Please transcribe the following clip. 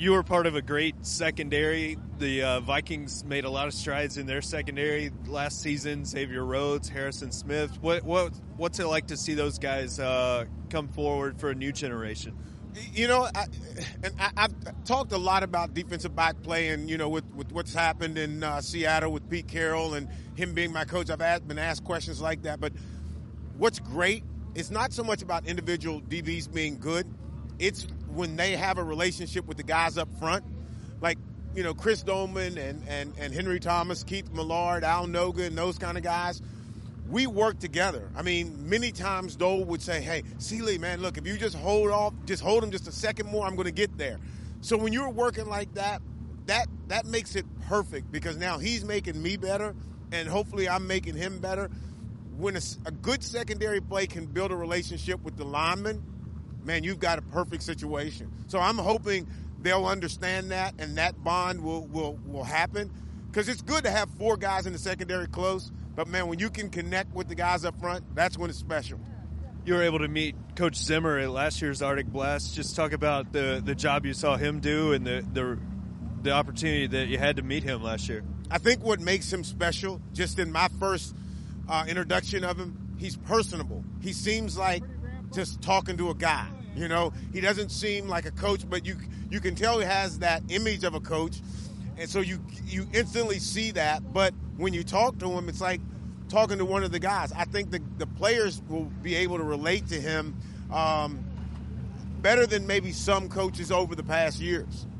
You were part of a great secondary. The Vikings made a lot of strides in their secondary last season. Xavier Rhodes, Harrison Smith. What's it like to see those guys come forward for a new generation? You know, I've talked a lot about defensive back play, and with what's happened in Seattle with Pete Carroll and him being my coach, I've been asked questions like that. But what's great, it's not so much about individual DBs being good. It's when they have a relationship with the guys up front, like Chris Doman and Henry Thomas, Keith Millard, Al Noga, and those kind of guys. We work together. I mean, many times Dole would say, hey, Sealy, man, look, if you just hold him just a second more, I'm going to get there. So when you're working like that makes it perfect, because now he's making me better, and hopefully I'm making him better. When a good secondary play can build a relationship with the lineman, man, you've got a perfect situation. So I'm hoping they'll understand that, and that bond will happen, because it's good to have four guys in the secondary close. But, man, when you can connect with the guys up front, that's when it's special. You were able to meet Coach Zimmer at last year's Arctic Blast. Just talk about the job you saw him do and the opportunity that you had to meet him last year. I think what makes him special, just in my first introduction of him, he's personable. He seems like just talking to a guy. He doesn't seem like a coach, but you can tell he has that image of a coach. And so you instantly see that, but when you talk to him, it's like talking to one of the guys. I think the players will be able to relate to him better than maybe some coaches over the past years.